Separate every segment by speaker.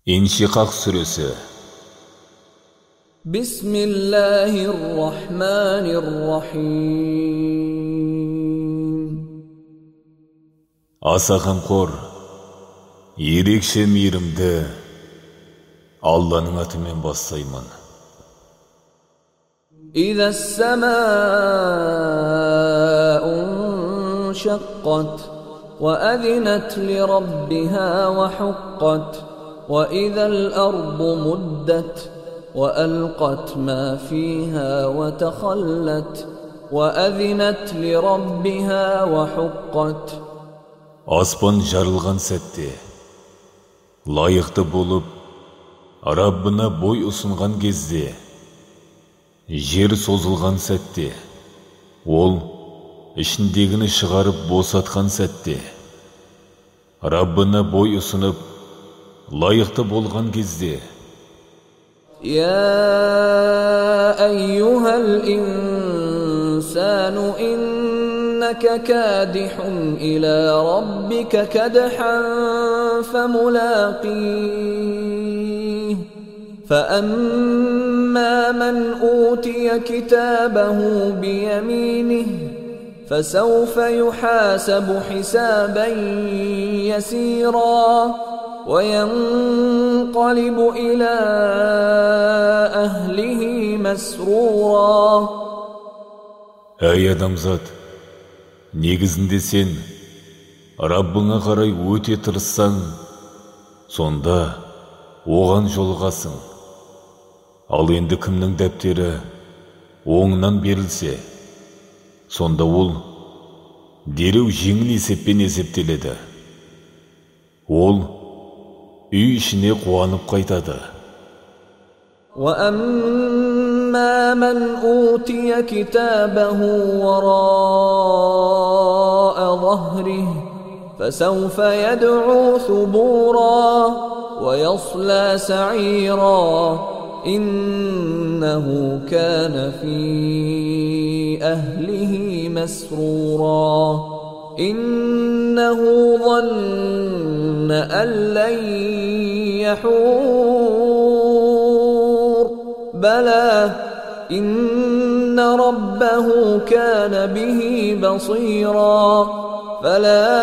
Speaker 1: İnşikak Suresi.
Speaker 2: Bismillahirrahmanirrahim.
Speaker 1: Аса қамқор, ерекше мейірімді Алланың атымен бастаймын.
Speaker 2: إذا السماء انشقت وأذنت لربها وحقت وإذا الأرض مدت وألقت ما فيها وتخلت وأذنت لربها وحقت.
Speaker 1: Аспан жарылған сәтте, лайықты болып, Раббына бой ұсынған кезде, жер созылған сәтте, ол ішіндегіні шығарып босатқан сәтте, Раббына бой ұсынып, лайықты болған кезде.
Speaker 2: يا أيها الإنسان إنك كادح إلى ربك كدحا فملاقيه فأما من أوتي كتابه بيمينه فسوف يحاسب حسابا يسيرا وينقلب إلى أهله مسرورا.
Speaker 1: Әй адамзат, негізінде сен Раббыңа қарай өте тырыссаң, сонда оған жолығасың. Ал енді кімнің дәптері оңынан берілсе, сонда ол дереу жеңіл есеппен есептеледі. Ол үй ішіне қуанып қайтады.
Speaker 2: وأما من أوتي كتابه وراء ظهره فسوف يدعو ثبورا ويصلى سعيرا إنه كان في أهله مسرورا إنه ظن أن لن يحور بلى إن ربه كان به بصيرا فلا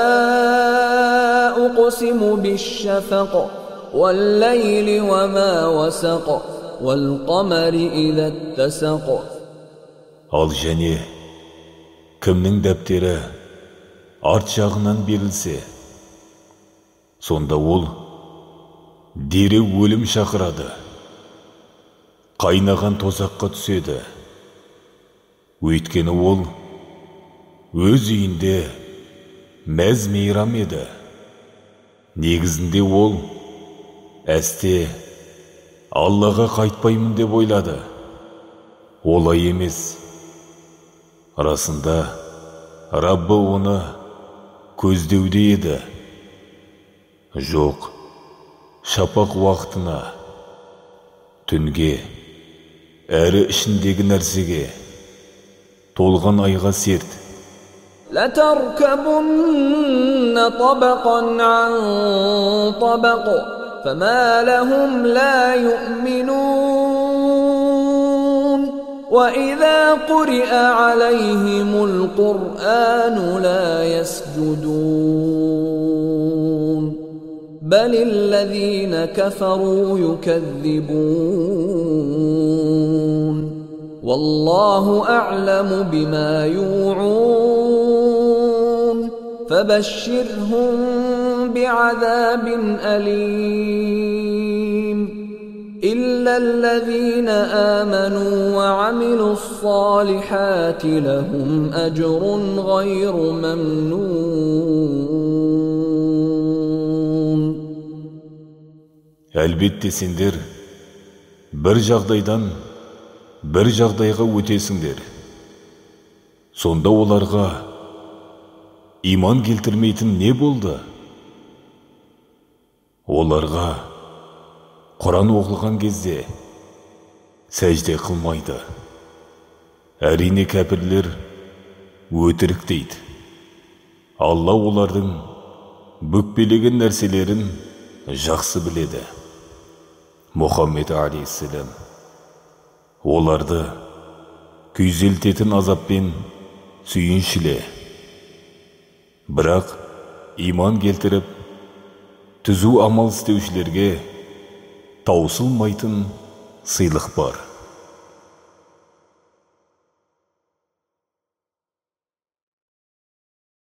Speaker 2: أقسم بالشفق والليل وما وسق والقمر إذا اتسق.
Speaker 1: Ал және кімнің дәптері арт жағынан берілсе, сонда ол дереу өлім шақырады, қайнаған тозаққа түседі. Өйткені ол өз үйінде мәз мейрам еді. Негізінде ол әсте Аллаға қайтпаймын деп ойлады. Олай емес. Расында Раббы оны көздеуде еді. Жоқ, шапақ уақытына, түнге, әрі ішіндегі нәрсеге, толған айға серт.
Speaker 2: لتركبن طبقا عن طبق فما لهم لا يؤمنون وإذا قرئ عليهم القرآن لا يسجدون بل الذين كفروا يكذبون والله أعلم بما يوعون فبشرهم بعذاب أليم إلا الذين آمنوا وعملوا الصالحات لهم أجر غير ممنون.
Speaker 1: Әлбетте сендер бір жағдайдан бір жағдайға өтесіңдер. Сонда оларға иман келтірмейтін не болды? Оларға Құран оқылған кезде сәжде қылмайды. Әрине кәпірлер өтірік дейді. Алла олардың бүкпелеген нәрселерін жақсы біледі. Мұхаммед алейхиссалам оларды күйзелтетін азаппен сүйіншіле, бірақ иман келтіріп түзу амал істеушілерге таусылмайтын сыйлық бар.